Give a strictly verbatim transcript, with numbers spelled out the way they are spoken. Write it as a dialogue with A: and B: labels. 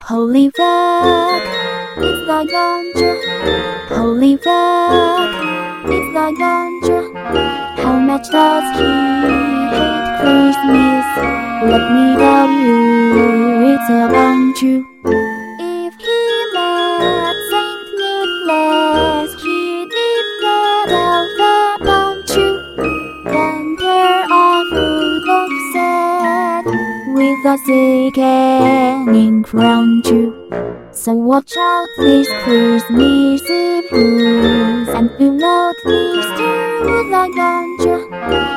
A: Holy fuck, it's the ganja. Holy fuck, it's the ganja. How much does he hate Christmas? Let me tell you, it's about you. If he met Saint Nicholas, he did get out about you. Then tear off Rudolph's set with a sickening crown too. So watch out this Christmas blues, and do not listen to the ganja.